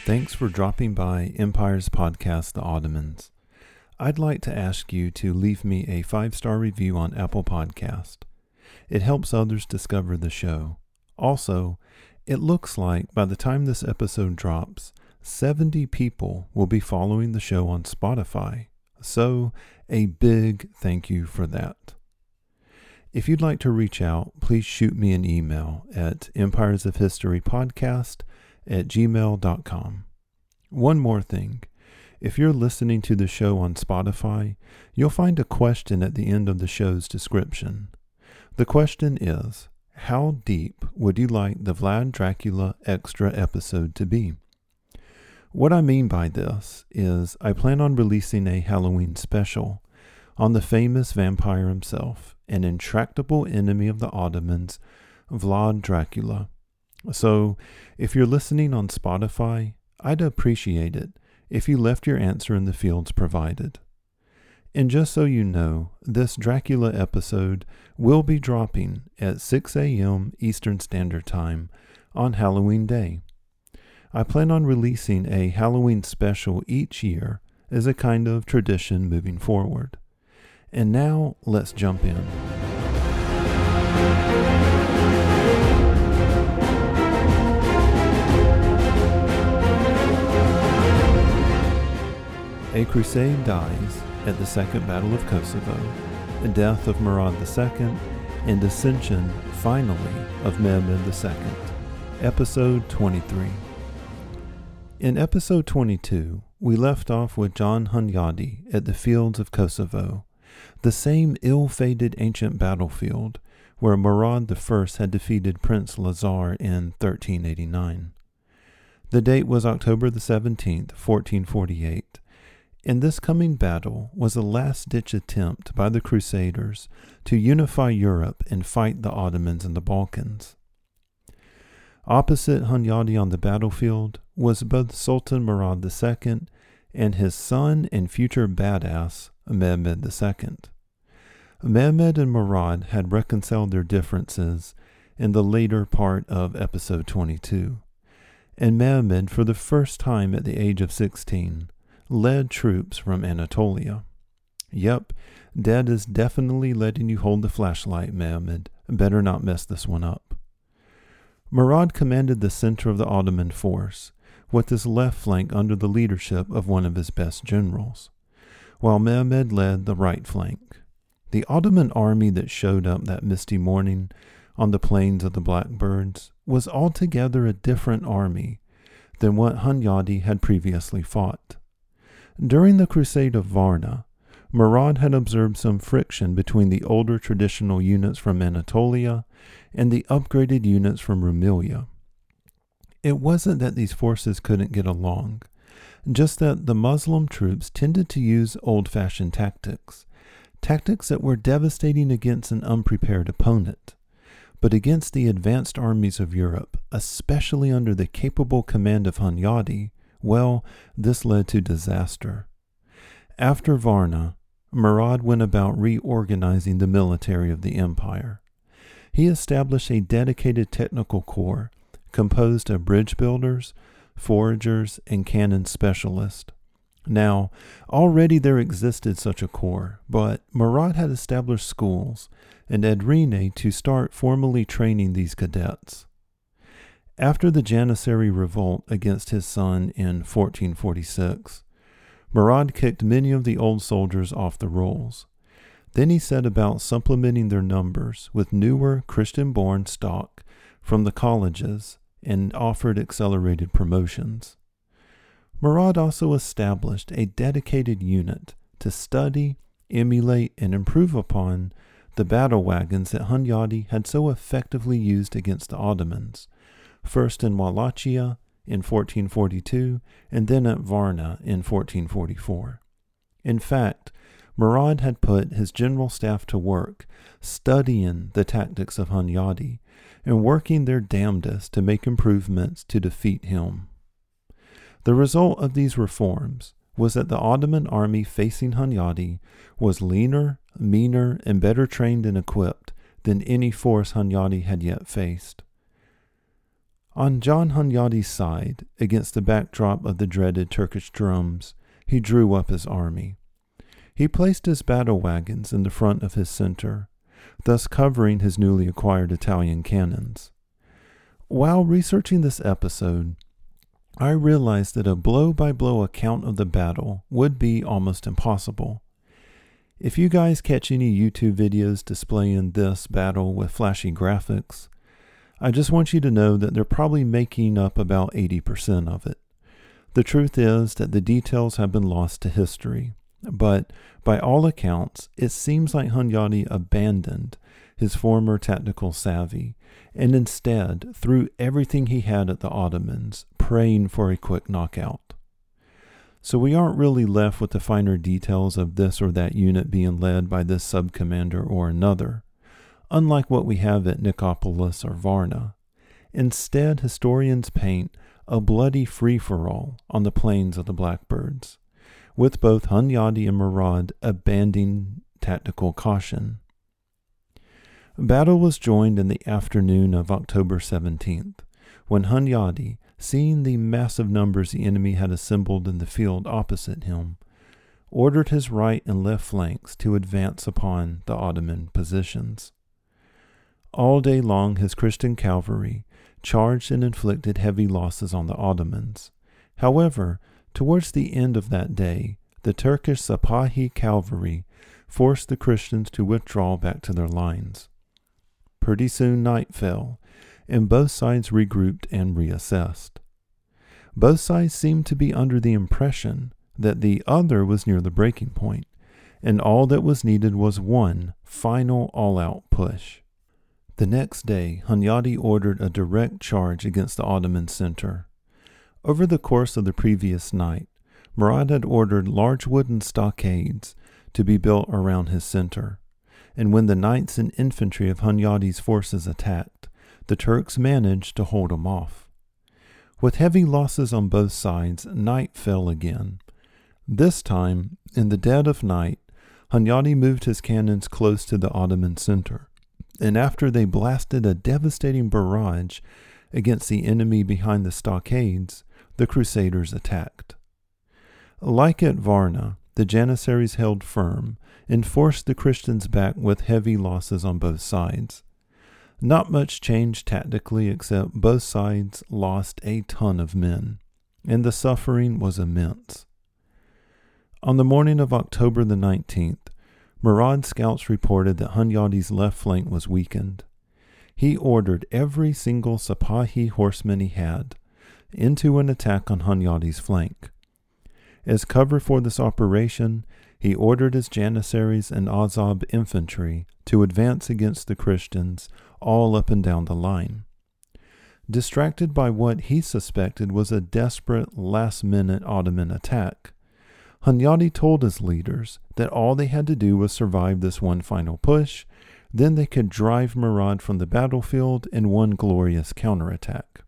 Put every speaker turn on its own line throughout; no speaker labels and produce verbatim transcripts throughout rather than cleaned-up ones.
Thanks for dropping by Empire's podcast, The Ottomans. I'd like to ask you to leave me a five-star review on Apple Podcast. It helps others discover the show. Also, it looks like by the time this episode drops, seventy people will be following the show on Spotify. So, a big thank you for that. If you'd like to reach out, please shoot me an email at empires of history podcast at gmail dot com. One more thing. If you're listening to the show on Spotify, you'll find a question at the end of the show's description. The question is, how deep would you like the Vlad Dracula extra episode to be? What I mean by this is I plan on releasing a Halloween special on the famous vampire himself, an intractable enemy of the Ottomans, Vlad Dracula. So, if you're listening on Spotify, I'd appreciate it if you left your answer in the fields provided. And just so you know, this Dracula episode will be dropping at six a.m. Eastern Standard Time on Halloween Day. I plan on releasing a Halloween special each year as a kind of tradition moving forward. And now, let's jump in. A crusade dies at the Second Battle of Kosovo, the death of Murad the Second, and ascension, finally, of Mehmed the Second. Episode twenty-three. In episode twenty-two, we left off with John Hunyadi at the fields of Kosovo, the same ill-fated ancient battlefield where Murad the First had defeated Prince Lazar in thirteen eighty-nine. The date was October the seventeenth, fourteen forty-eight. And this coming battle was a last-ditch attempt by the Crusaders to unify Europe and fight the Ottomans in the Balkans. Opposite Hunyadi on the battlefield was both Sultan Murad the Second and his son and future badass, Mehmed the Second. Mehmed and Murad had reconciled their differences in the later part of episode twenty-two, and Mehmed, for the first time at the age of sixteen, led troops from Anatolia. Yep, Dad is definitely letting you hold the flashlight, Mehmed. Better not mess this one up. Murad commanded the center of the Ottoman force, with his left flank under the leadership of one of his best generals, while Mehmed led the right flank. The Ottoman army that showed up that misty morning on the plains of the Blackbirds was altogether a different army than what Hunyadi had previously fought. During the Crusade of Varna, Murad had observed some friction between the older traditional units from Anatolia and the upgraded units from Rumelia. It wasn't that these forces couldn't get along, just that the Muslim troops tended to use old-fashioned tactics, tactics that were devastating against an unprepared opponent. But against the advanced armies of Europe, especially under the capable command of Hunyadi, well, this led to disaster. After Varna, Murad went about reorganizing the military of the empire. He established a dedicated technical corps composed of bridge builders, foragers, and cannon specialists. Now, already there existed such a corps, but Murad had established schools and Edrine to start formally training these cadets. After the Janissary revolt against his son in fourteen forty-six, Murad kicked many of the old soldiers off the rolls. Then he set about supplementing their numbers with newer Christian-born stock from the colleges and offered accelerated promotions. Murad also established a dedicated unit to study, emulate, and improve upon the battle wagons that Hunyadi had so effectively used against the Ottomans, first in Wallachia in fourteen forty-two, and then at Varna in fourteen forty-four. In fact, Murad had put his general staff to work studying the tactics of Hunyadi and working their damnedest to make improvements to defeat him. The result of these reforms was that the Ottoman army facing Hunyadi was leaner, meaner, and better trained and equipped than any force Hunyadi had yet faced. On John Hunyadi's side, against the backdrop of the dreaded Turkish drums, he drew up his army. He placed his battle wagons in the front of his center, thus covering his newly acquired Italian cannons. While researching this episode, I realized that a blow-by-blow account of the battle would be almost impossible. If you guys catch any YouTube videos displaying this battle with flashy graphics, I just want you to know that they're probably making up about eighty percent of it. The truth is that the details have been lost to history, but by all accounts, it seems like Hunyadi abandoned his former tactical savvy and instead threw everything he had at the Ottomans, praying for a quick knockout. So we aren't really left with the finer details of this or that unit being led by this sub-commander or another, unlike what we have at Nicopolis or Varna. Instead, historians paint a bloody free-for-all on the plains of the Blackbirds, with both Hunyadi and Murad abandoning tactical caution. Battle was joined in the afternoon of October seventeenth, when Hunyadi, seeing the massive numbers the enemy had assembled in the field opposite him, ordered his right and left flanks to advance upon the Ottoman positions. All day long his Christian cavalry charged and inflicted heavy losses on the Ottomans. However, towards the end of that day, the Turkish Sipahi cavalry forced the Christians to withdraw back to their lines. Pretty soon night fell, and both sides regrouped and reassessed. Both sides seemed to be under the impression that the other was near the breaking point, and all that was needed was one final all-out push. The next day, Hunyadi ordered a direct charge against the Ottoman center. Over the course of the previous night, Murad had ordered large wooden stockades to be built around his center, and when the knights and infantry of Hunyadi's forces attacked, the Turks managed to hold them off. With heavy losses on both sides, night fell again. This time, in the dead of night, Hunyadi moved his cannons close to the Ottoman center, and after they blasted a devastating barrage against the enemy behind the stockades, the Crusaders attacked. Like at Varna, the Janissaries held firm and forced the Christians back with heavy losses on both sides. Not much changed tactically except both sides lost a ton of men, and the suffering was immense. On the morning of October the nineteenth, Murad's scouts reported that Hunyadi's left flank was weakened. He ordered every single Sipahi horseman he had into an attack on Hunyadi's flank. As cover for this operation, he ordered his Janissaries and Azov infantry to advance against the Christians all up and down the line. Distracted by what he suspected was a desperate last-minute Ottoman attack, Hunyadi told his leaders that all they had to do was survive this one final push, then they could drive Murad from the battlefield in one glorious counterattack.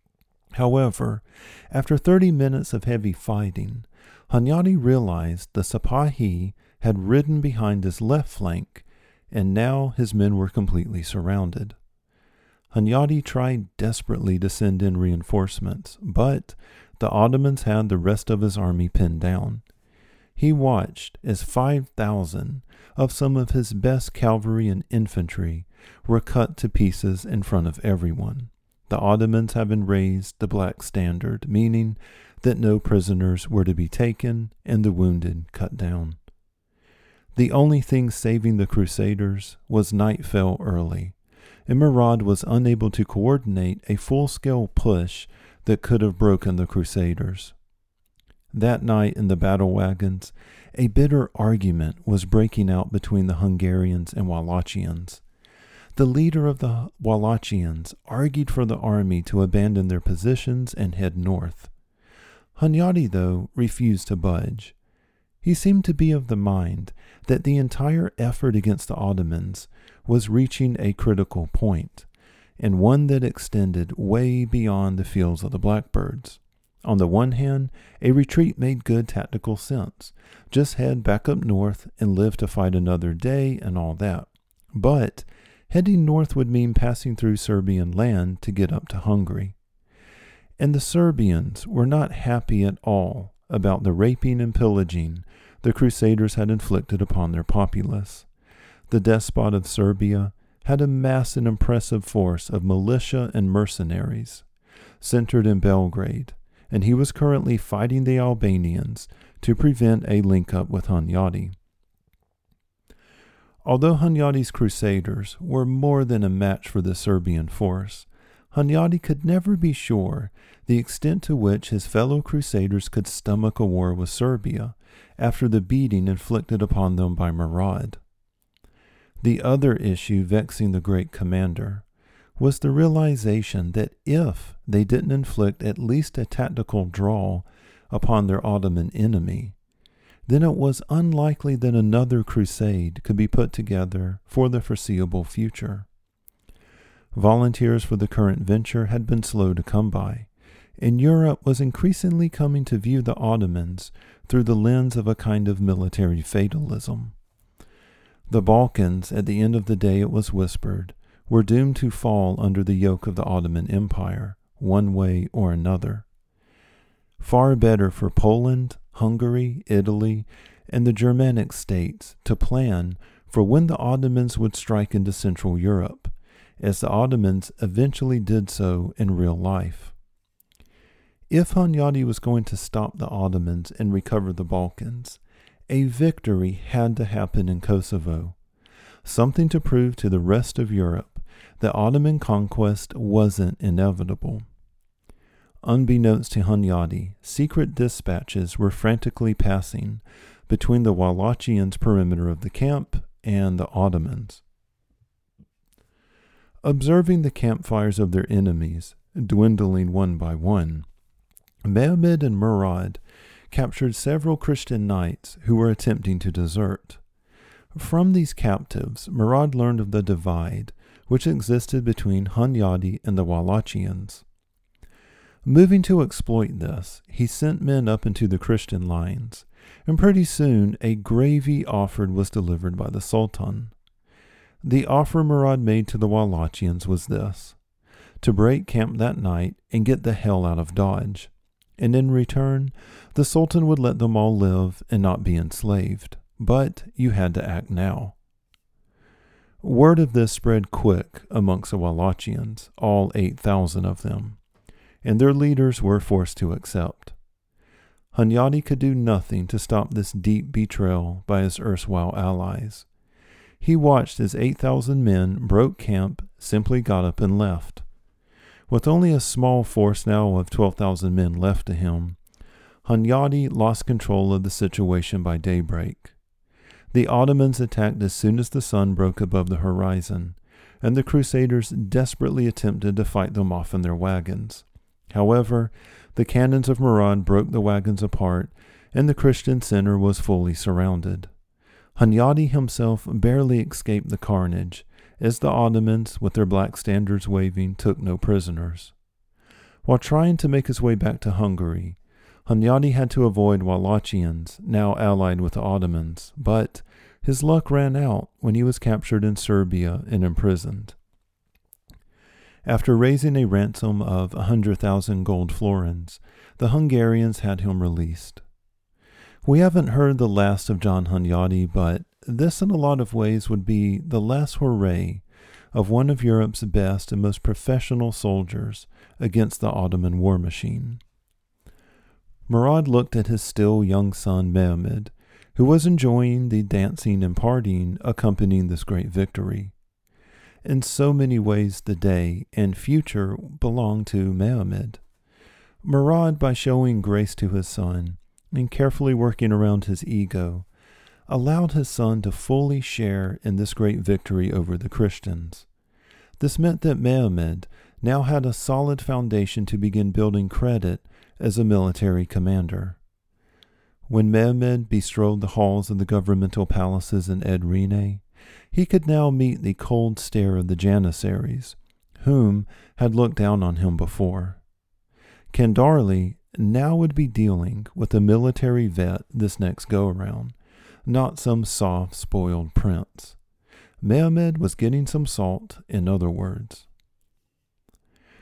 However, after thirty minutes of heavy fighting, Hunyadi realized the Sipahi had ridden behind his left flank, and now his men were completely surrounded. Hunyadi tried desperately to send in reinforcements, but the Ottomans had the rest of his army pinned down. He watched as five thousand of some of his best cavalry and infantry were cut to pieces in front of everyone, the Ottomans having raised the black standard, meaning that no prisoners were to be taken and the wounded cut down. The only thing saving the Crusaders was night fell early, and Murad was unable to coordinate a full-scale push that could have broken the Crusaders. That night in the battle wagons, a bitter argument was breaking out between the Hungarians and Wallachians. The leader of the Wallachians argued for the army to abandon their positions and head north. Hunyadi, though, refused to budge. He seemed to be of the mind that the entire effort against the Ottomans was reaching a critical point, and one that extended way beyond the fields of the Blackbirds. On the one hand, a retreat made good tactical sense. Just head back up north and live to fight another day and all that. But heading north would mean passing through Serbian land to get up to Hungary. And the Serbians were not happy at all about the raping and pillaging the Crusaders had inflicted upon their populace. The despot of Serbia had amassed an impressive force of militia and mercenaries, centered in Belgrade, and he was currently fighting the Albanians to prevent a link-up with Hunyadi. Although Hunyadi's Crusaders were more than a match for the Serbian force, Hunyadi could never be sure the extent to which his fellow Crusaders could stomach a war with Serbia after the beating inflicted upon them by Murad. The other issue vexing the great commander was the realization that if they didn't inflict at least a tactical draw upon their Ottoman enemy, then it was unlikely that another crusade could be put together for the foreseeable future. Volunteers for the current venture had been slow to come by, and Europe was increasingly coming to view the Ottomans through the lens of a kind of military fatalism. The Balkans, at the end of the day it was whispered, were doomed to fall under the yoke of the Ottoman Empire, one way or another. Far better for Poland, Hungary, Italy, and the Germanic states to plan for when the Ottomans would strike into Central Europe, as the Ottomans eventually did so in real life. If Hunyadi was going to stop the Ottomans and recover the Balkans, a victory had to happen in Kosovo, something to prove to the rest of Europe that Ottoman conquest wasn't inevitable. Unbeknownst to Hunyadi, secret dispatches were frantically passing between the Wallachians' perimeter of the camp and the Ottomans. Observing the campfires of their enemies dwindling one by one, Mehmed and Murad captured several Christian knights who were attempting to desert. From these captives, Murad learned of the divide which existed between Hunyadi and the Wallachians. Moving to exploit this, he sent men up into the Christian lines, and pretty soon a gravy offered was delivered by the Sultan. The offer Murad made to the Wallachians was this: to break camp that night and get the hell out of Dodge, and in return, the Sultan would let them all live and not be enslaved. But you had to act now. Word of this spread quick amongst the Wallachians, all eight thousand of them, and their leaders were forced to accept. Hunyadi could do nothing to stop this deep betrayal by his erstwhile allies. He watched as eight thousand men broke camp, simply got up and left. With only a small force now of twelve thousand men left to him, Hunyadi lost control of the situation by daybreak. The Ottomans attacked as soon as the sun broke above the horizon, and the Crusaders desperately attempted to fight them off in their wagons. However, the cannons of Murad broke the wagons apart, and the Christian center was fully surrounded. Hunyadi himself barely escaped the carnage, as the Ottomans, with their black standards waving, took no prisoners. While trying to make his way back to Hungary, Hunyadi had to avoid Wallachians, now allied with the Ottomans, but his luck ran out when he was captured in Serbia and imprisoned. After raising a ransom of a hundred thousand gold florins, the Hungarians had him released. We haven't heard the last of John Hunyadi, but this in a lot of ways would be the last hooray of one of Europe's best and most professional soldiers against the Ottoman war machine. Murad looked at his still young son Mehmed, who was enjoying the dancing and partying accompanying this great victory. In so many ways the day and future belonged to Mehmed. Murad, by showing grace to his son and carefully working around his ego, allowed his son to fully share in this great victory over the Christians. This meant that Mehmed now had a solid foundation to begin building credit as a military commander. When Mehmed bestrode the halls of the governmental palaces in Edirne, he could now meet the cold stare of the Janissaries, whom had looked down on him before. Kendarli now would be dealing with a military vet this next go-around, not some soft, spoiled prince. Mehmed was getting some salt, in other words.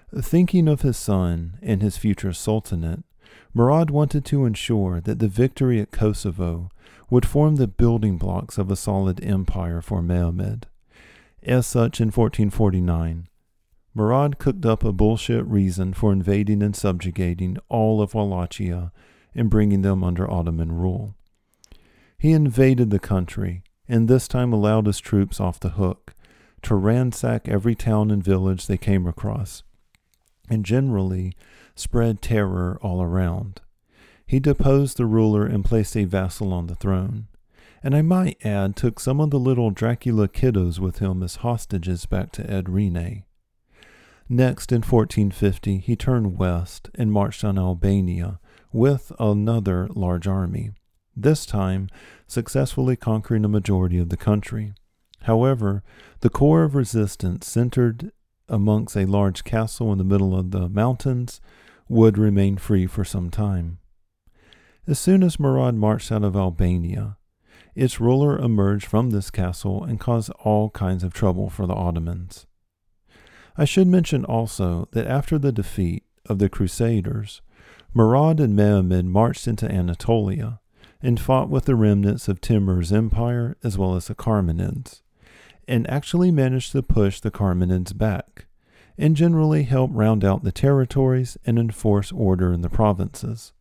Thinking of his son and his future sultanate, Murad wanted to ensure that the victory at Kosovo would form the building blocks of a solid empire for Mehmed. As such, in fourteen forty-nine, Murad cooked up a bullshit reason for invading and subjugating all of Wallachia and bringing them under Ottoman rule. He invaded the country, and this time allowed his troops off the hook to ransack every town and village they came across, and generally spread terror all around. He deposed the ruler and placed a vassal on the throne, and I might add took some of the little Dracula kiddos with him as hostages back to Edirne. Next, in fourteen fifty, he turned west and marched on Albania with another large army, this time successfully conquering a majority of the country. However, the core of resistance, centered amongst a large castle in the middle of the mountains, would remain free for some time. As soon as Murad marched out of Albania, its ruler emerged from this castle and caused all kinds of trouble for the Ottomans. I should mention also that after the defeat of the Crusaders, Murad and Mehmed marched into Anatolia and fought with the remnants of Timur's empire as well as the Achaemenids, and actually managed to push the Achaemenids back, and generally help round out the territories and enforce order in the provinces.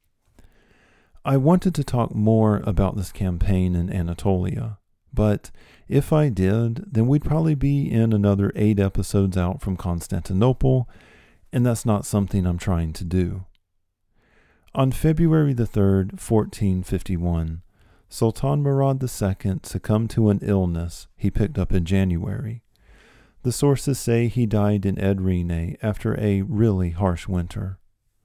I wanted to talk more about this campaign in Anatolia, but if I did, then we'd probably be in another eight episodes out from Constantinople, and that's not something I'm trying to do. On February the third, fourteen fifty-one, Sultan Murad the Second succumbed to an illness he picked up in January. The sources say he died in Edirne after a really harsh winter.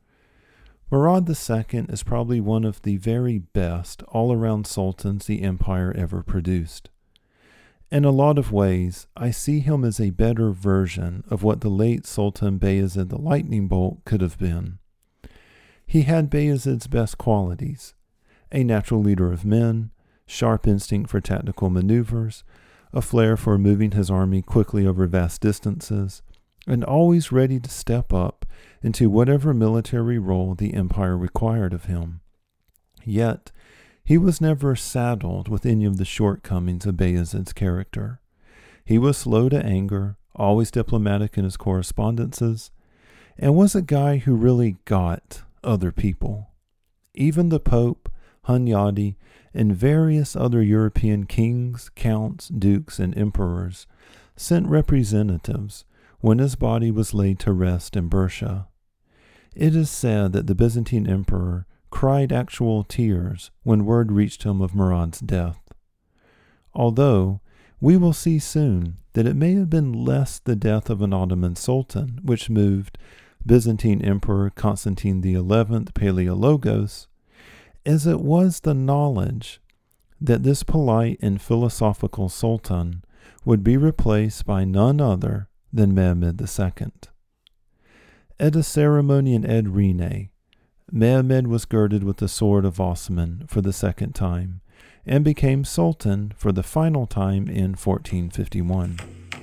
Murad the Second is probably one of the very best all-around sultans the empire ever produced. In a lot of ways, I see him as a better version of what the late Sultan Bayezid the Lightning Bolt could have been. He had Bayezid's best qualities: a natural leader of men, sharp instinct for tactical maneuvers, a flair for moving his army quickly over vast distances, and always ready to step up into whatever military role the empire required of him. Yet, he was never saddled with any of the shortcomings of Bayezid's character. He was slow to anger, always diplomatic in his correspondences, and was a guy who really got other people. Even the Pope, Hunyadi, and various other European kings, counts, dukes, and emperors sent representatives when his body was laid to rest in Bursa. It is said that the Byzantine emperor cried actual tears when word reached him of Murad's death. Although, we will see soon that it may have been less the death of an Ottoman sultan which moved Byzantine Emperor Constantine the Eleventh Palaiologos, as it was the knowledge that this polite and philosophical sultan would be replaced by none other than Mehmed the Second. At a ceremony in Edirne, Mehmed was girded with the sword of Osman for the second time, and became sultan for the final time in fourteen fifty-one.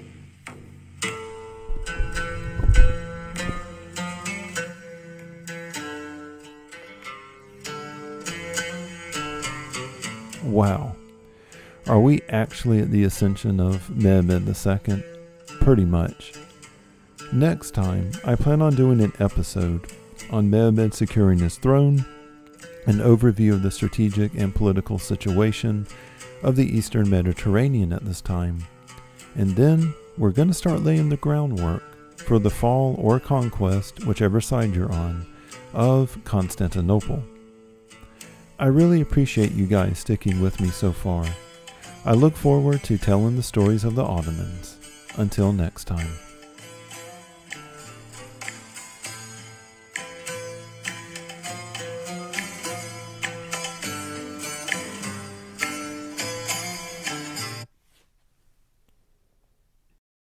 Wow. Are we actually at the ascension of Mehmed the Second? Pretty much. Next time, I plan on doing an episode on Mehmed securing his throne, an overview of the strategic and political situation of the Eastern Mediterranean at this time. And then we're going to start laying the groundwork for the fall or conquest, whichever side you're on, of Constantinople. I really appreciate you guys sticking with me so far. I look forward to telling the stories of the Ottomans. Until next time.